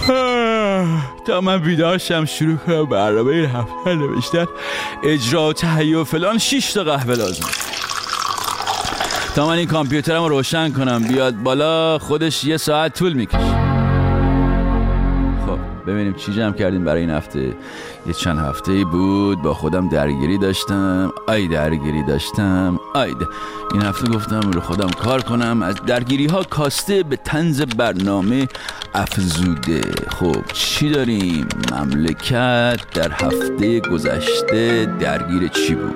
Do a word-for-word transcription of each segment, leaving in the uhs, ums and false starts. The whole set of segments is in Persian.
تا من بیدار شم شروع کنم برنامه این هفته نوشتن اجرا و تهیه و فلان شش تا قهوه لازم. تا من این کامپیوترم رو روشن کنم بیاد بالا خودش یه ساعت طول میکشه. خب ببینیم چی جمع کردیم برای این هفته. یه چند هفته‌ای بود با خودم درگیری داشتم. آی درگیری داشتم آی ده. این هفته گفتم رو خودم کار کنم. از درگیری ها کاسته به طنز برنامه افزوده. خب چی داریم؟ مملکت در هفته گذشته درگیر چی بود؟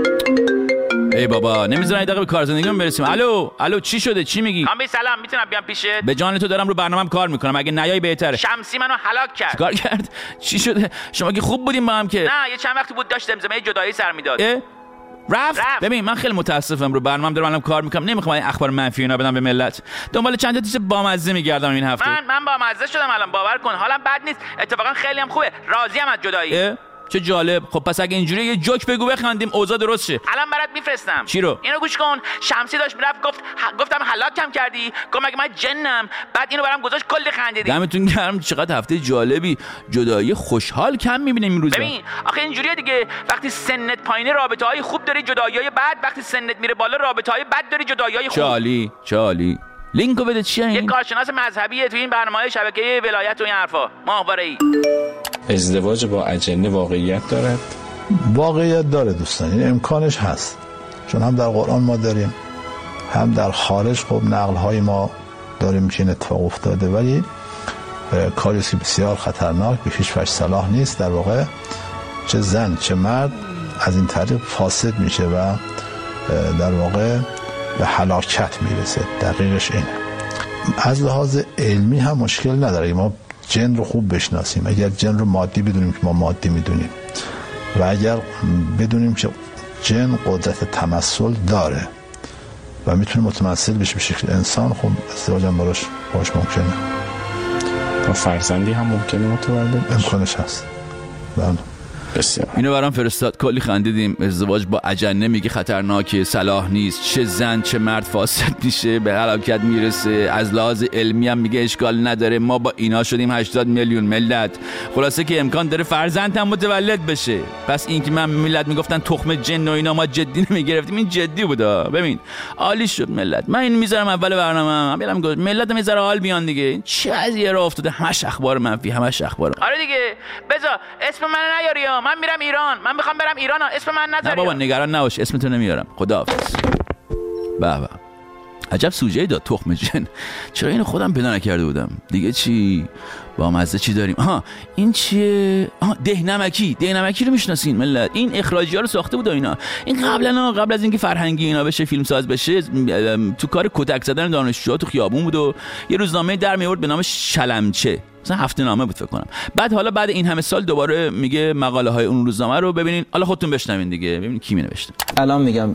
ای بابا نمیذارن یه دقیقه به کار زندگیمون برسیم. الو الو چی شده؟ چی میگی؟ کامبی سلام، میتونم بیام پیشت؟ به جان تو دارم رو برنامه‌ام کار میکنم. اگه نیای بهتره. شمسی منو هلاک کرد. چیکار کرد؟ چی شده؟ شما که خوب بودیم با هم که. نه یه چند وقتی بود داشت زمزمه جدایی سر میداد. رفت؟ رفت. ببین من خیلی متاسفم رو برنامه‌ام دارم الان کار میکنم. نمیخوام این اخبار منفی اینا بدم به ملت. دنبال چند تا چیز بامزه میگردم این هفته. من من بامزه شدم الان، باور کن. حالم بد نیست، اتفاقا خیلی هم خوبه. راضی ام از جدایی. چه جالب. خب پس اگه اینجوری یه جوک بگو بخندیم اوضاع درست شه. الان برات میفرستم. چی رو؟ اینو گوش کن. شمسی داشت میرفت گفت ح... گفتم هلاکم کردی. گفت مگه من جنم؟ بعد اینو برام گذاشت کلی خندیدی. دمتون گرم. چقدر هفته جالبی. جدایی خوشحال کم میبینیم این روزا. ببین آخه اینجوریه دیگه. وقتی سنت پایینه رابطه‌های خوب داری، جدایی‌های بد. وقتی سنت میره بالا رابطه‌های بد داری، جدایی‌های خوب. چالی چالی لینکو بده. چیه این؟ یه کارشناس مذهبیه تو این برنامه‌های شبکه ولایت و این حرفا. ماهواره‌ای. ازدواج با اجنه واقعیت دارد؟ واقعیت داره دوستان، این امکانش هست، چون هم در قرآن ما داریم هم در خارج. خب نقل‌های ما داریم که این اتفاق افتاده، ولی کاریست که بسیار خطرناک، به هیچ وجه صلاح نیست. در واقع چه زن چه مرد از این طریق فاسد میشه و در واقع به هلاکت میرسه. دقیقش اینه. از لحاظ علمی هم مشکل نداره. ما جن رو خوب بشناسیم. اگر جن رو مادی بدونیم که ما مادی میدونیم و اگر بدونیم که جن قدرت تمثل داره و میتونه متمثل بشه به شکل انسان، خب ازدواج هم براش باش ممکنه. و فرزندی هم ممکنه متولد بشه. امکانش هست. بله. بسیار. اینو برام فرستاد، کلی خندیدیم. ازدواج با اجنه میگه خطرناکه، صلاح نیست، چه زن چه مرد فاسد میشه، به هلاکت میرسه. از لحاظ علمی هم میگه اشکال نداره، ما با اینا شدیم هشتاد میلیون ملت. خلاصه که امکان داره فرزند هم متولد بشه. پس این که من ملت میگفتن تخم جن و اینا ما جدی نمیگرفتیم، این جدی بودا. ببین عالی شد ملت. من این میذارم اول برنامه‌ام. برام گفت ملت میذاره حال بیان دیگه. چه از یه راه افتاده، همش اخبار منفی، همش اخبار. آره دیگه. بذار اسم من نیاری. من میرم ایران. من میخوام برم ایران. اسم من نذاری. نه بابا نگران نباش، اسمتو نمیارم. خداحافظ. به به. عجب سوژه‌ای داد تخم جن. چرا اینو خودم پیدا نکرده بودم؟ دیگه چی؟ با مزه چی داریم؟ آها این چیه؟ آها دهنمکی. دهنمکی رو میشناسین ملت؟ این اخراجی‌ها رو ساخته بود اینا. این قبلا قبل از اینکه فرهنگی اینا بشه، فیلم ساز بشه، تو کار کتک زدن دانشجوها تو خیابون بود و یه روزنامه در میورد به نام شلمچه. مثلا هفته نامه بود فکر کنم. بعد حالا بعد این همه سال دوباره میگه مقاله های اون روزنامه رو ببینین. حالا خودتون بشنوین دیگه، ببینین کی می نوشته. الان میگم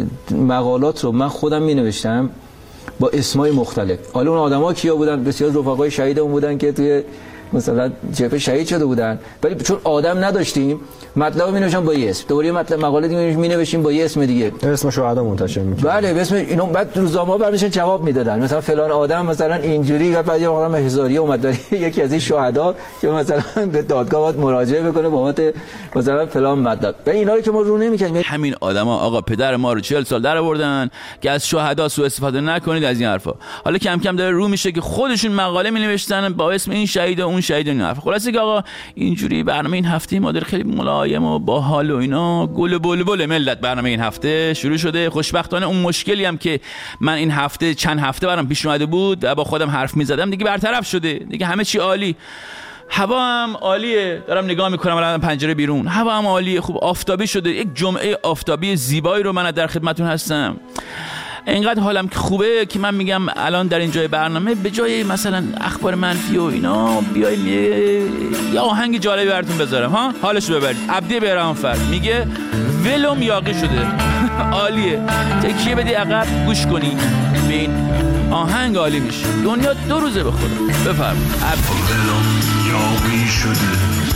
مقالات رو من خودم می نوشتم با اسمای مختلف. حالا اون آدما کیا بودن؟ بسیار رفقای شهیدمون بودن که توی مثلا جبهه شهید شده بودن، ولی چون آدم نداشتیم مطلب می نوشتم با یه اسم. دوباره مطلب مقاله دیگه می نوشتیم با یه اسم دیگه. اسم شهدا منتشر می‌کرد. بله اسم اینو بعد روزنامه‌ها برمیشن جواب میدادن. مثلا فلان آدم مثلا اینجوری، و بعد یه آدم هزاریه اومد داره یکی از این شهدا که مثلا به دادگاه باید مراجعه بکنه بابت مثلا فلان مطلب. و اینا رو که ما رو نمی‌کنیم. همین آدما آقا پدر ما رو چهل سال در آوردن که از شهدا سوء استفاده نکنید از این حرفا. حالا کم کم داره رو میشه که خودشون مقاله می‌نوشتن با اسم این شهید و اون شهید. خلاصه که آقا اینجوری برنامه این هفته ما داره خیلی ملایم و باحال و اینا گل بلبل ملت. برنامه این هفته شروع شده. خوشبختانه اون مشکلی هم که من این هفته چند هفته برام پیش اومده بود و با خودم حرف میزدم دیگه برطرف شده. دیگه همه چی عالی. هوا هم عالیه. دارم نگاه میکنم الان پنجره بیرون. هوا هم عالیه، خوب آفتابی شده. یک جمعه آفتابی زیبایی رو من در خدمتتون هستم. اینقدر حالم که خوبه که من میگم الان در این جای برنامه به جای مثلا اخبار منفی و اینا بیایم یه آهنگ جالبی براتون بذارم. ها حالشو ببرید. عبدی بهرام‌فر میگه ولم یاقی شده. عالیه. تکیه بدی عقب گوش کنی به این آهنگ عالی میشه. دنیا دو روزه به خدا. بفرمایید. ولم یاقی شده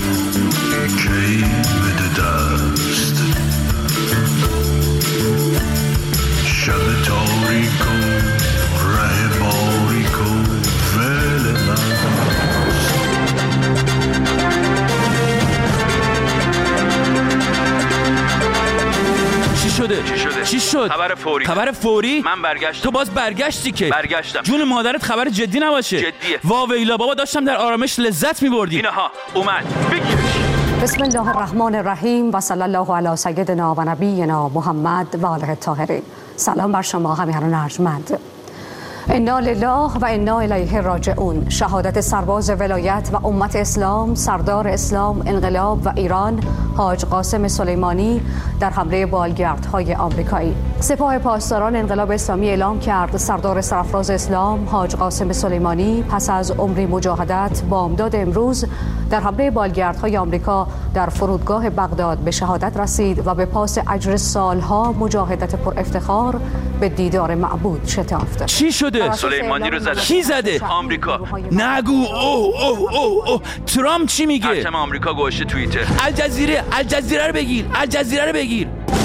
کی بده دست شب تاریکو ره باریکو ول من شده؟ چی شده؟ چی شد؟ خبر فوری. خبر فوری؟ من برگشتم. تو باز برگشتی که؟ برگشتم. جون مادرت خبر جدی نباشه. جدیه. واویلا بابا داشتم در آرامش لذت می‌بردی. اینها اومد. بگیرش. بسم الله الرحمن الرحیم و صلی الله علی سیدنا و نبینا محمد و آله الطاهرین. سلام بر شما همیهنان ارجمند. انا لله و انا الیه راجعون. شهادت سرباز ولایت و امت اسلام، سردار اسلام، انقلاب و ایران حاج قاسم سلیمانی در حمله بالگردهای آمریکایی. سپاه پاسداران انقلاب اسلامی اعلام کرد سردار سرافراز اسلام حاج قاسم سلیمانی پس از عمری مجاهدت بامداد امروز در حمله بالگردهای آمریکا در فرودگاه بغداد به شهادت رسید و به پاس اجر سالها مجاهدت پر افتخار به دیدار معبود شتافت. چی شده؟ سلیمانی رو زده. کی زده؟ آمریکا. نگو. اوه اوه اوه اوه ترامپ چی میگه؟ پرچم آمریکا گوشه توییتر. الجزیره الجزیره رو بگیر. الجزیره رو بگیر.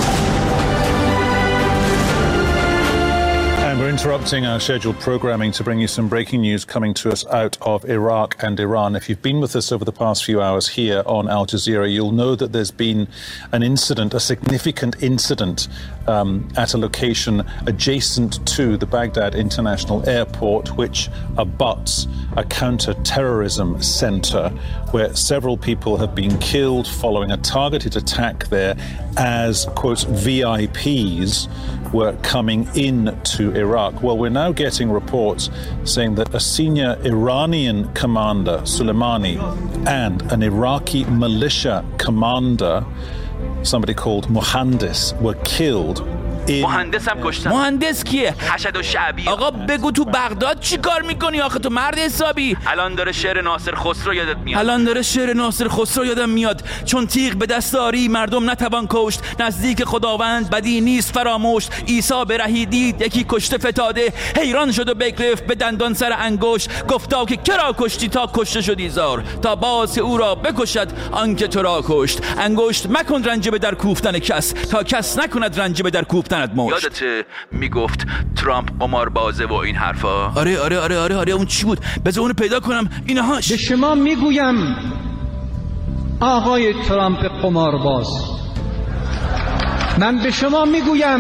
And we're interrupting our scheduled programming to bring you some breaking news coming to us out of Iraq and Iran. If you've been with us over the past few hours here on Al Jazeera, you'll know that there's been an incident, a significant incident um, at a location adjacent to the Baghdad International Airport, which abuts a counter-terrorism center where several people have been killed following a targeted attack there as, quote, V I Ps were coming in to Iraq. Well, we're now getting reports saying that a senior Iranian commander, Soleimani, and an Iraqi militia commander, somebody called Mohandes, were killed. مهندس هم کشتن. مهندس کیه؟ حشد و شعبی. آقا بگو تو بغداد چی کار میکنی آخه تو مرد حسابی؟ الان داره شعر ناصر خسرو یادت میاد. الان داره شعر ناصر خسرو یادم میاد. چون تیغ به دست آری مردم نتوان کشت، نزدیک خداوند بدی نیست فراموش. عیسی به رهی دید یکی کشته فتاده، حیران شد و بگرفت به دندان سر انگشت. گفتا که کرا کشتی تا کشته شدی زار، تا باز او را بکشد آنکه تو را کشت. انگشت مکن رنجه در کوفتن کس، تا کس نکند رنجه در کوفتن. یادته میگفت ترامپ قماربازه و این حرفا؟ آره آره آره آره آره اون چی بود؟ بذار اونو پیدا کنم. اینهاش. به شما میگویم آقای ترامپ قمارباز، من به شما میگویم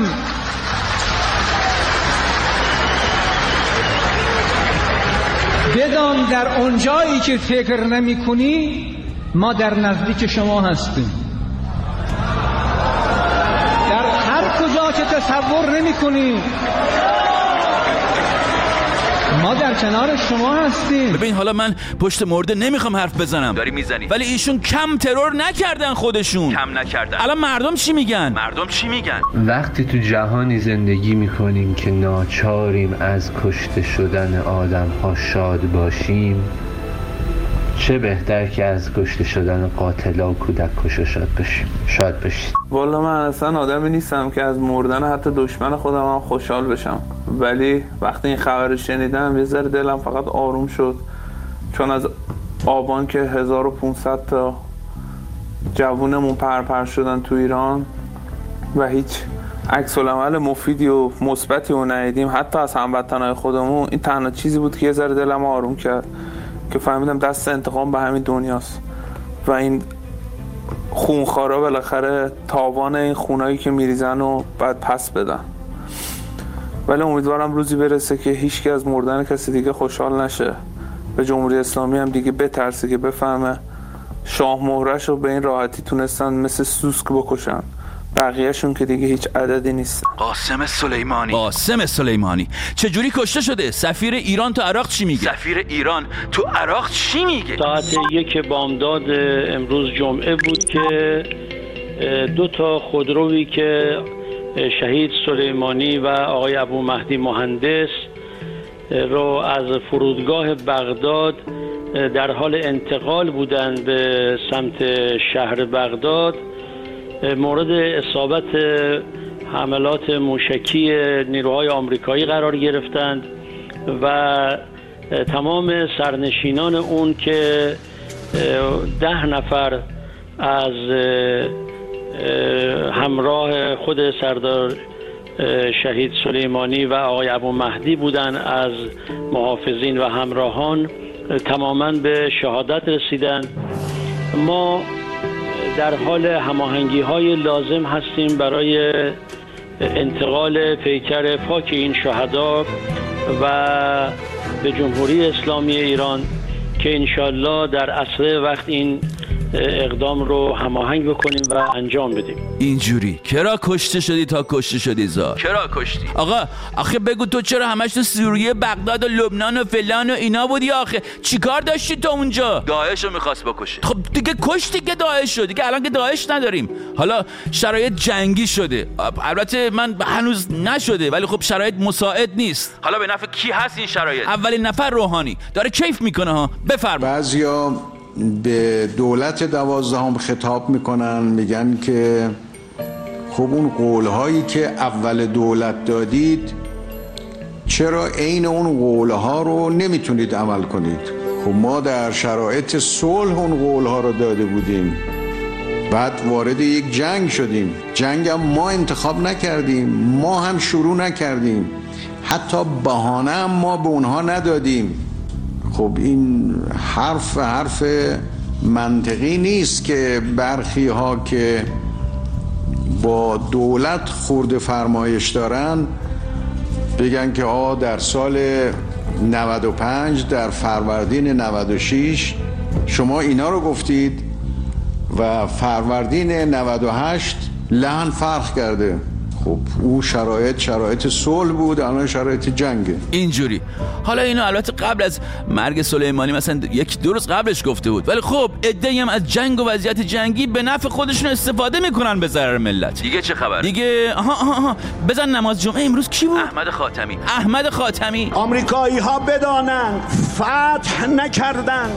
بدان در اونجایی که فکر نمی کنی ما در نزدیک شما هستیم. کجا که تصور نمی کنی ما در کنار شما هستیم. ببین حالا من پشت مرده نمیخوام حرف بزنم، داری میزنی، ولی ایشون کم ترور نکردن خودشون. کم نکردن. الان مردم چی میگن؟ مردم چی میگن؟ وقتی تو جهانی زندگی میکنیم که ناچاریم از کشته شدن آدم ها شاد باشیم، چه بهتر که از کشته شدن قاتلا و کودک کشا شاد باشیم. شاد باشید. والا من اصلا آدمی نیستم که از مردن حتی دشمن خودم هم خوشحال بشم، ولی وقتی این خبر شنیدم یه ذره دلم فقط آروم شد، چون از آبان که هزار و پانصد تا جوونمون پرپر شدن تو ایران و هیچ عکس العمل مفیدی و مثبتی رو ندیدیم حتی از هموطنای خودمون، این تنها چیزی بود که یه ذره دلم آروم کرد که فهمیدم دست انتقام به همین دنیاست و این خونخوارا بالاخره تاوان این خونایی که میریزن و بعد پس بدن. ولی امیدوارم روزی برسه که هیچکی از مردن کسی دیگه خوشحال نشه، به جمهوری اسلامی هم دیگه بترسه که بفهمه شاه مهرش رو به این راحتی تونستن مثل سوسک بکشن، بقیهشون که دیگه هیچ عددی نیست. قاسم سلیمانی. قاسم سلیمانی چجوری کشته شده؟ سفیر ایران تو عراق چی میگه؟ سفیر ایران تو عراق چی میگه؟ ساعت یک بامداد امروز جمعه بود که دو تا خودرویی که شهید سلیمانی و آقای ابو مهدی مهندس رو از فرودگاه بغداد در حال انتقال بودند به سمت شهر بغداد مورد اصابت حملات موشکی نیروهای آمریکایی قرار گرفتند و تمام سرنشینان اون که ده نفر از همراه خود سردار شهید سلیمانی و آقای ابو مهدی بودن از محافظین و همراهان تماما به شهادت رسیدند. ما در حال هماهنگی های لازم هستیم برای انتقال پیکر پاک این شهدا و به جمهوری اسلامی ایران که انشالله در عصر وقت این اقدام رو هماهنگ بکنیم و انجام بدیم. اینجوری کرا کشته شدی تا کشته شدی زار؟ چرا کشتی؟ آقا آخه بگو تو چرا همش تو سوریه، بغداد و لبنان و فلان و اینا بودی؟ آخه چیکار داشتی تو اونجا؟ داعش رو میخواست بکشه. خب دیگه کشتی که داعش شد دیگه، الان که داعش نداریم. حالا شرایط جنگی شده، البته من هنوز نشده ولی خب شرایط مساعد نیست. حالا به نفع کی هست این شرایط؟ اولین نفر روحانی داره کیف میکنه ها. بفرما. بعضیا به دولت دوازدهم خطاب میکنن، میگن که خب اون قولهایی که اول دولت دادید چرا عین اون قولها رو نمیتونید عمل کنید؟ خب ما در شرایط صلح اون قولها رو داده بودیم، بعد وارد یک جنگ شدیم، جنگ هم ما انتخاب نکردیم، ما هم شروع نکردیم، حتی بهانه هم ما به اونها ندادیم. خب این حرف حرف منطقی نیست که برخی ها که با دولت خورده فرمایش دارن بگن که آه در سال نود و پنج در فروردین نود و شش شما اینا رو گفتید و فروردین نود و هشت لحن فرق کرده. خب او شرایط شرایط صلح بود، الان شرایط جنگه. اینجوری. حالا اینو البته قبل از مرگ سلیمانی مثلا یک دو روز قبلش گفته بود، ولی خب عده‌ای هم از جنگ و وضعیت جنگی به نفع خودشون استفاده میکنن به ضرر ملت. دیگه چه خبر؟ دیگه آها آها, آها. بزن نماز جمعه امروز کی بود؟ احمد خاتمی. احمد خاتمی. آمریکایی ها بدانند فتح نکردن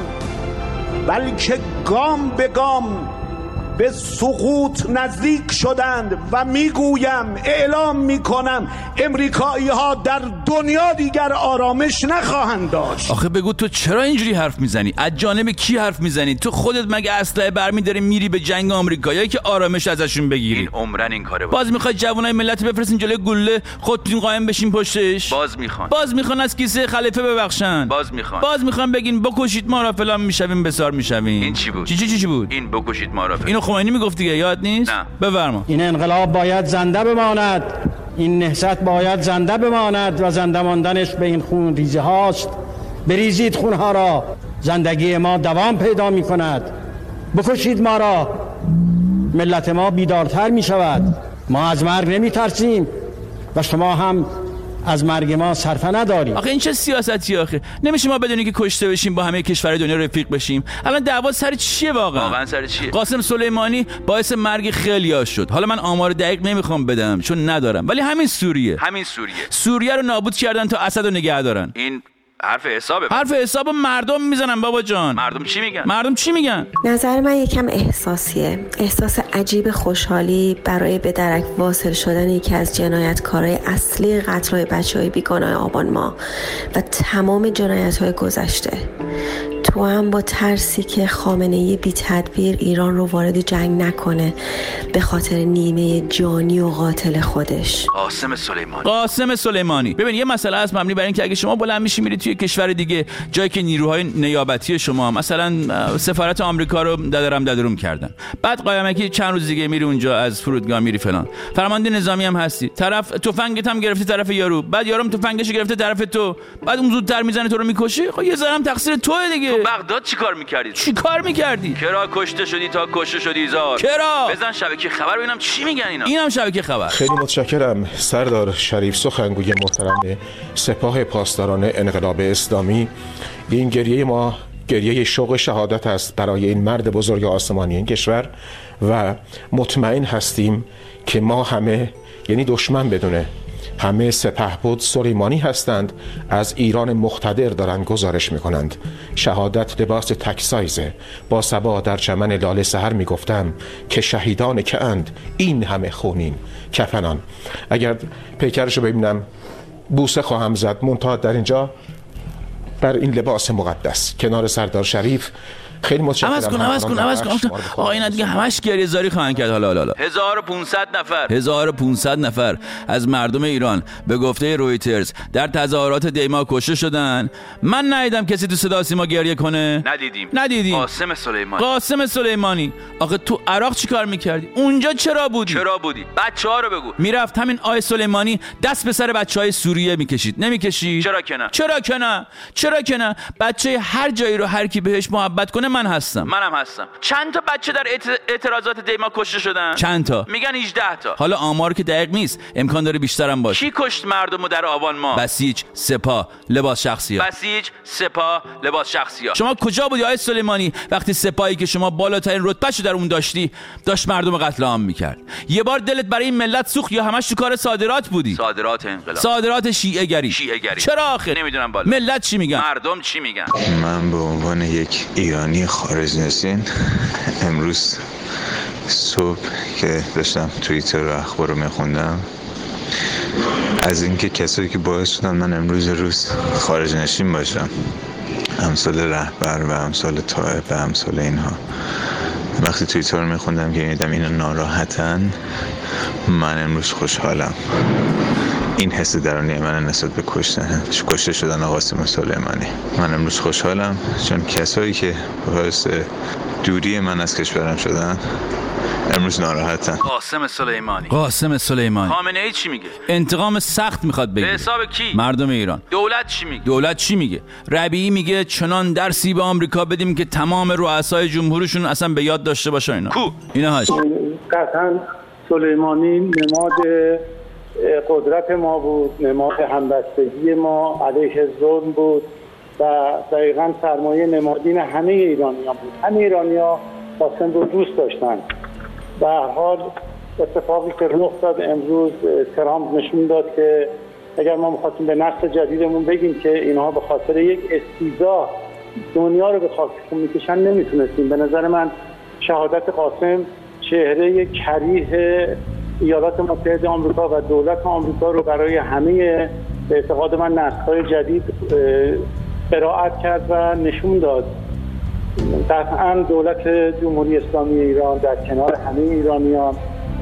بلکه گام به گام به سقوط نزدیک شدند و میگویم اعلام میکنم امریکایی ها در دنیا دیگر آرامش نخواهند داشت. آخه بگو تو چرا اینجوری حرف میزنی؟ از جانب کی حرف میزنی؟ تو خودت مگه اسلحه برمی‌داری میری به جنگ آمریکایی‌ها که آرامش ازشون بگیری؟ این عمرن این کاره بود. باز میخواد جوانای ملت بفرستین جلوی گله، خودتون قائم بشین پشتش؟ باز میخوان. باز میخوان از کیسه خلیفه ببخشن. باز میخوان. باز میخوان بگین بکشید ما را فلان میشویم بسار میشویم. این چی بود؟ چی چی چی بود؟ این بکشید ما را. اینو خمینی میگفت دیگه، یاد نیست؟ نه. بفرما. این انقلاب باید زنده بماند، این نهضت باید زنده بماند و زنده ماندنش به این خون ریزه هاست. بریزید خونها را، زندگی ما دوام پیدا می کند. بکشید ما را، ملت ما بیدارتر می شود. ما از مرگ نمی ترسیم و شما هم از مرگ ما صرفه نداریم. آخه این چه سیاستی آخه؟ نمیشه ما بدونیم که کشته بشیم با همه کشور دنیا رفیق بشیم؟ الان دعوا سر چیه واقعا؟ واقعا سر چیه؟ قاسم سلیمانی باعث مرگ خیلیا شد. حالا من آمار دقیق نمیخوام بدم چون ندارم، ولی همین سوریه همین سوریه سوریه رو نابود کردن تا اسد رو نگه دارن. این حرف حسابه. حرف حساب مردم میزنن بابا جان. مردم چی میگن؟ مردم چی میگن؟ نظر من یکم احساسیه، احساس عجیب خوشحالی برای به درک واصل شدن یکی از جنایتکارای اصلی قتل‌های بچه‌های بیگناه آبان ماه و تمام جنایت‌های گذشته. تو هم با ترسی که خامنه‌ای بی تدبیر ایران رو وارد جنگ نکنه به خاطر نیمه جانی و قاتل خودش. قاسم سلیمانی. قاسم سلیمانی. ببین یه مسئله است مبنی بر اینکه اگه شما بلند میشی میری توی کشور دیگه، جایی که نیروهای نیابتی شما مثلا سفارت آمریکا رو ددرم ددروم کردن، بعد قایمکی چند روز دیگه میری اونجا از فرودگاه میری فلان، فرمانده نظامی هم هستی، طرف تفنگت هم گرفتی طرف یارو، بعد یارم تفنگش گرفته طرف تو، بعد اون زودتر میزنه تو رو میکشه، خب یه ذره تقصیر توئه دیگه. تو بغداد چیکار میکردی؟ چیکار میکردی؟ کرا کشته شدی تا کشته شدی زار. کرا بزن شبکه خبر ببینم چی میگن اینا. اینم شبکه خبر. خیلی متشکرم سردار شریف سخنگوی محترم سپاه پاسداران انقلاب اسلامی. این گریه ما گریه شوق شهادت است برای این مرد بزرگ آسمانی این کشور و مطمئن هستیم که ما همه، یعنی دشمن بدونه، همه سپهبد سلیمانی هستند، از ایران مقتدر دارند گزارش میکنند. شهادت لباس تک سایزه. با صبا در چمن لاله سحر میگفتم که شهیدان که اند این همه خونین کفنان. اگر پیکرشو ببینم بوسه خواهم زد. منتها در اینجا بر این لباس مقدس کنار سردار شریف خیلی متشکرم. عوض کن عوض کن عوض کن آقا اینا دیگه همش گریه زاری خواهند کرد. حالا حالا هزار و پانصد نفر هزار و پانصد نفر از مردم ایران به گفته رویترز در تظاهرات دیما کشته شدن. من ندیدم کسی تو صدا سیما گریه کنه. ندیدیم ندیدیم قاسم سلیمانی قاسم سلیمانی آخه تو عراق چیکار میکردی؟ اونجا چرا بودی؟ چرا بودی؟ بچه‌ها رو بگو. میرفت همین آقای سلیمانی دست به سر بچهای سوریه میکشید. نمیکشید؟ چرا که نه؟ چرا که نه؟ چرا که نه؟ بچه هر جایی رو هر کی بهش محبت کنه من هستم. منم هستم. چند تا بچه در اعتراضات دیما کشته شدن؟ چند تا؟ میگن هجده تا. حالا آمار که دقیق نیست، امکان داره بیشتر هم باشه. کی کشت مردمو در آبان ماه؟ بسیج، سپاه، لباس شخصی‌ها. بسیج، سپاه، لباس شخصی‌ها. شما کجا بودی آقای سلیمانی وقتی سپاهی که شما بالاترین رتبهشو در اون داشتی داشت مردم قتل عام میکرد؟ یه بار دلت برای این ملت سوخت یا همش تو کار صادرات بودی؟ صادرات انقلاب. صادرات شیعه گری. شیعه گری. چرا آخه؟ نمیدونم بالا. ملت چی میگن؟ مردم چی میگن؟ من به عنوان یک ایرانی خارج نشین امروز صبح که داشتم توییتر و اخبار رو میخوندم از اینکه کسایی که باعث شدن من امروز روز خارج نشین باشم، امثال رهبر و امثال طائب و امثال اینها، وقتی توییتر رو میخوندم که میدم اینا ناراحتن، من امروز خوشحالم. این حس درونی من نسبت به کشتن کشته شدن قاسم سلیمانی، من امروز خوشحالم چون کسایی که باعث دوری من از کشورم شدن امروز ناراحتن. قاسم سلیمانی قاسم سلیمانی خامنه ای چی میگه؟ انتقام سخت میخواد بگیره. به حساب کی؟ مردم ایران. دولت چی میگه؟ دولت چی میگه؟ ربیعی میگه چنان درسی به آمریکا بدیم که تمام رؤسای جمهورشون اصلا به یاد داشته باشه. اینا کو اینا هاش قطعا سلیمانی نماد قدرت ما بود، نماد همبستگی ما علیه ظلم بود و دقیقاً سرمایه نمادین همه ایرانیان بود. همه ایرانی‌ها قاسم رو دوست داشتن. به هر حال اتفاقی که رخ داد امروز ترامپ نشون داد که اگر ما می‌خواستیم به نسل جدیدمون بگیم که اینها به خاطر یک استیزا دنیا رو به خاک خون میکشن نمیتونستیم. به نظر من شهادت قاسم چهره یک کریه ایالات متحده آمریکا و دولت آمریکا رو برای همه به اعتقاد من نسل‌های جدید قرائت کرد و نشون داد. قطعاً دولت جمهوری اسلامی ایران در کنار همه ایرانیان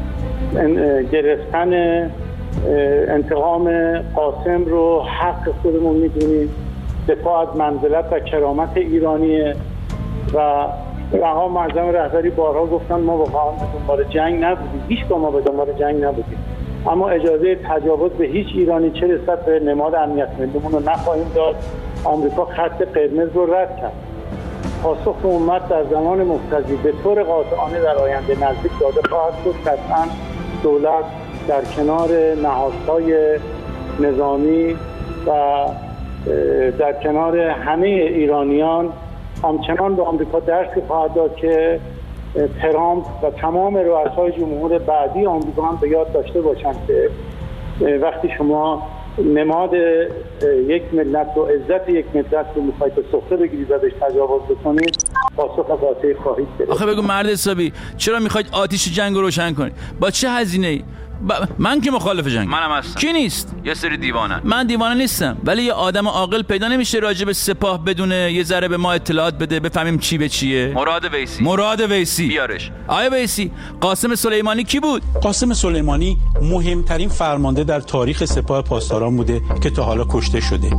گرفتن انتقام قاسم رو حق خودمون میدونیم. دفاع از منزلت و کرامت ایرانیه و مقام معظم رهبری بارها گفتن ما واقعا به دنبال جنگ نبودیم، هیچ با ما به دنبال جنگ نبودیم، اما اجازه تجاوز به هیچ ایرانی چه رسد به نماد امنیت ملیمون رو نخواهیم داد. آمریکا خط قرمز رو رد کرد. پاسخ امت در زمان مقتضی به طور قاطعانه در آینده نزدیک داده خواهد شد. قطعا دولت در کنار نهادهای نظامی و در کنار همه ایرانیان همچنان به آمریکا درسی خواهد داد که ترامپ و تمام رؤسای جمهور بعدی آمریکا هم به یاد داشته باشند که وقتی شما نماد یک ملت و عزت یک ملت رو میخواید به سخته بگیرید و بهش تجاوز بکنید پاسخ قاطعی خواهید گرفت. آخه بگو مرد حسابی چرا میخواید آتیش جنگ رو روشن کنید؟ با چه هزینه‌ای؟ ب... من که مخالف جنگ. منم هستم. کی نیست؟ یه سری دیوانن. من دیوانه نیستم، ولی یه آدم عاقل پیدا نمیشه راجع به سپاه بدونه یه ذره به ما اطلاعات بده بفهمیم چی به چیه. مراد ویسی. مراد ویسی. بیارش. آیا ویسی قاسم سلیمانی کی بود؟ قاسم سلیمانی مهمترین فرمانده در تاریخ سپاه پاسداران بوده که تا حالا کشته شده.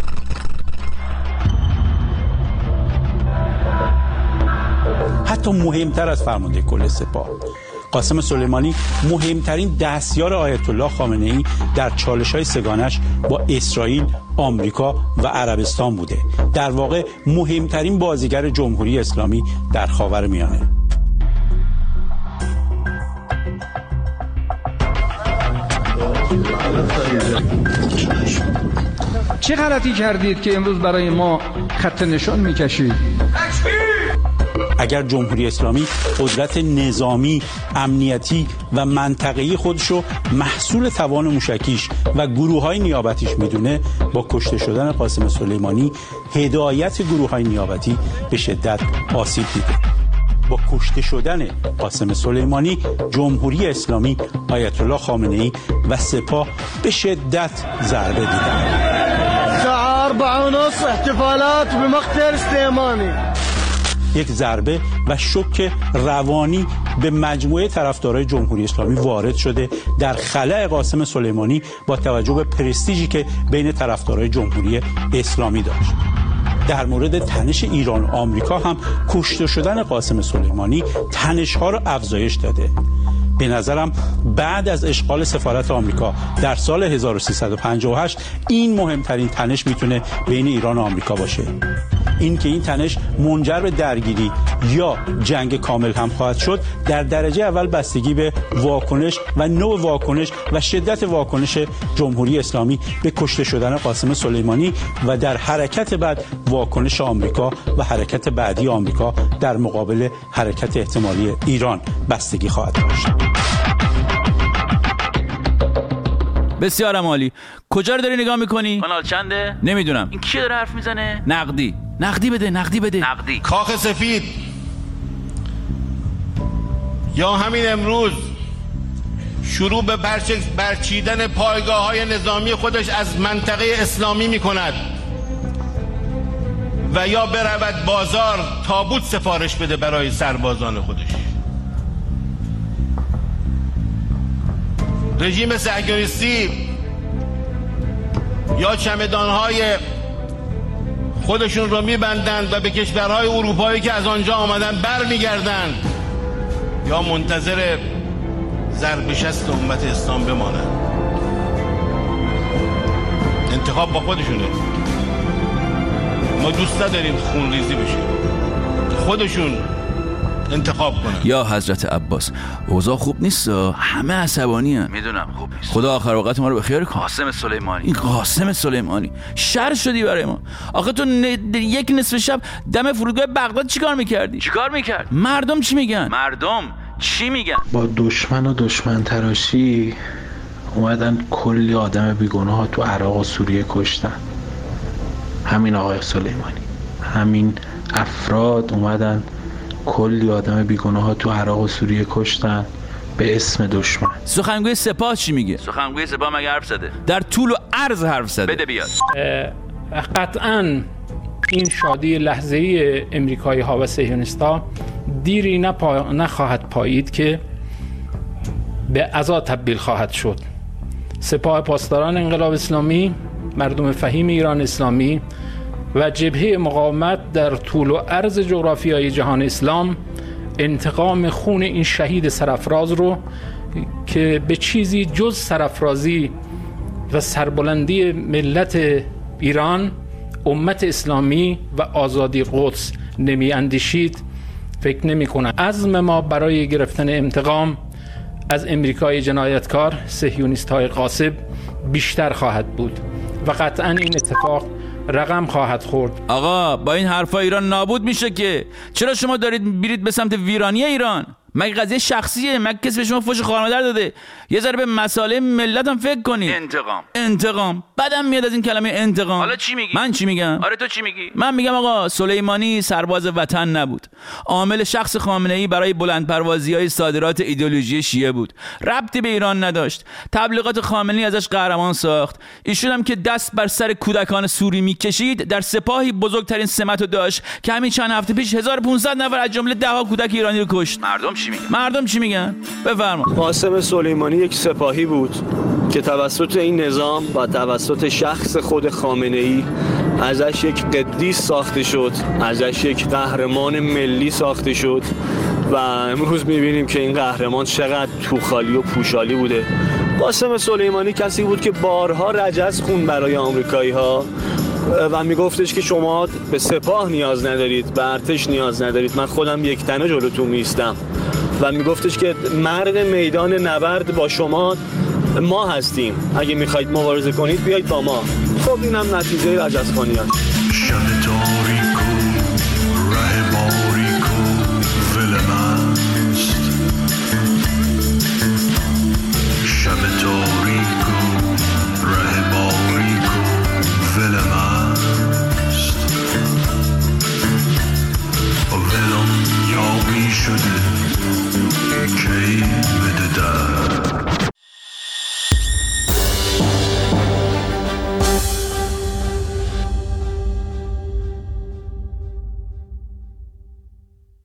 حتی مهمتر از فرمانده کل سپاه. قاسم سلیمانی مهمترین دستیار آیت الله خامنه ای در چالش‌های سگانش با اسرائیل، آمریکا و عربستان بوده. در واقع مهمترین بازیگر جمهوری اسلامی در خاورمیانه. چه غلطی کردید که امروز برای ما خط نشان می‌کشید؟ اگر جمهوری اسلامی قدرت نظامی، امنیتی و منطقه‌ای خودشو محصول توان موشکیش و گروه‌های نیابتیش میدونه، با کشته شدن قاسم سلیمانی هدایت گروه‌های نیابتی به شدت آسیب دیده. با کشته شدن قاسم سلیمانی جمهوری اسلامی، آیت الله خامنه‌ای و سپاه به شدت ضربه دیدند. الساعة أربعة ونص احتفالات بمقتل سليماني. یک ضربه و شوک روانی به مجموعه طرفدارای جمهوری اسلامی وارد شده در خلأ قاسم سلیمانی با توجه به پرستیژی که بین طرفدارای جمهوری اسلامی داشت. در مورد تنش ایران و آمریکا هم کشته شدن قاسم سلیمانی تنش‌ها رو افزایش داده. به نظرم بعد از اشغال سفارت آمریکا در سال هزار و سیصد و پنجاه و هشت این مهمترین تنش میتونه بین ایران و آمریکا باشه. این که این تنش منجر به درگیری یا جنگ کامل هم خواهد شد در درجه اول بستگی به واکنش و نوع واکنش و شدت واکنش جمهوری اسلامی به کشته شدن قاسم سلیمانی و در حرکت بعد واکنش آمریکا و حرکت بعدی آمریکا در مقابل حرکت احتمالی ایران بستگی خواهد داشت. بسیار عالی. کجا رو داری نگاه میکنی؟ کانال چنده؟ نمیدونم. این کی داره حرف میزنه؟ نقدی. نقدی بده، نقدی بده. نقدی. کاخ سفید یا همین امروز شروع به برچیدن پایگاه های نظامی خودش از منطقه اسلامی می کند و یا برود بازار تابوت سفارش بده برای سربازان خودش. رژیم صهیونیستی یا چمدانهای خودشون رو میبندند و به کشورهای اروپایی که از آنجا آمدن بر میگردند یا منتظر ضرب شست امت اسلام بمانند. انتخاب با خودشونه. ما دوست نداریم خون ریزی بشه. خودشون انتخاب کنن. یا حضرت عباس اوضاع خوب نیست، همه عصبانی هستن. میدونم خوب نیست. خدا آخر اوقات ما رو بخیر کن. قاسم سلیمانی، این قاسم سلیمانی شر شدی برای ما. آخه تو ن... یک نصف شب دم فرودگاه بغداد چیکار میکردی؟ چیکار میکرد؟ مردم چی میگن؟ مردم چی میگن؟ با دشمن و دشمن تراشی اومدن کلی آدم بیگناه تو عراق و سوریه کشتن. همین آقای سلیمانی، همین افراد اومدن کلی آدم بیگناه تو عراق و سوریه کشتن به اسم دشمن. سخنگوی سپاه چی میگه؟ سخنگوی سپاه مگه حرف زده؟ در طول و عرض حرف زده. بده بیاد. قطعاً این شادی لحظه‌ای امریکایی ها و صهیونیست‌ها دیری نپا... نخواهد پایید که به عزا تبدیل خواهد شد. سپاه پاسداران انقلاب اسلامی، مردم فهیم ایران اسلامی و جبهه مقاومت در طول و عرض جغرافیای جهان اسلام انتقام خون این شهید سرافراز رو که به چیزی جز سرافرازی و سربلندی ملت ایران، امت اسلامی و آزادی قدس نمی اندیشید فکر نمی کنم. عزم ما برای گرفتن انتقام از امریکای جنایتکار، صهیونیست های غاصب بیشتر خواهد بود و قطعا این اتفاق رقم خواهد خورد. آقا با این حرفا ایران نابود میشه که. چرا شما دارید میرید به سمت ویرانی ایران؟ مگه قضیه شخصیه؟ مگه کسی به شما فوش خانواده داده؟ یه ذره به مسائل ملت هم فکر کنید. انتقام انتقام بدم میاد از این کلمه انتقام. حالا چی میگی؟ من چی میگم؟ آره تو چی میگی؟ من میگم آقا سلیمانی سرباز وطن نبود. عامل شخص خامنه‌ای برای بلندپروازی‌های صادرات ایدئولوژی شیعه بود. ربطی به ایران نداشت. تبلیغات خامنه‌ای ازش قهرمان ساخت. ایشون هم که دست بر سر کودکان سوری میکشید در سپاهی بزرگترین سمت رو داشت که همین چند هفته پیش هزار و پانصد نفر از جمله ده ها کودک ایرانی رو کشت. مردم چی میگن؟ مردم چی میگن؟ بفرما. قاسم سلیمانی یک سپاهی بود که توسط این نظام و توسط شخص خود خامنه‌ای ازش یک قدیس ساخته شد، ازش یک قهرمان ملی ساخته شد و امروز میبینیم که این قهرمان چقدر توخالی و پوشالی بوده. قاسم سلیمانی کسی بود که بارها رجز خون برای آمریکایی ها و میگفتش که شما به سپاه نیاز ندارید، به ارتش نیاز ندارید، من خودم یک تنه جلوتون میستم و میگفتش که مرد میدان نبرد با شما ما هستیم، اگه میخواید مبارزه کنید بیایید با ما. خب اینم نتیجه رجزخوانیان. شب تاریک و ره باریک و ولمست، شب تاریک و ره باریک و ولمست، ولم یابی شده کی بده در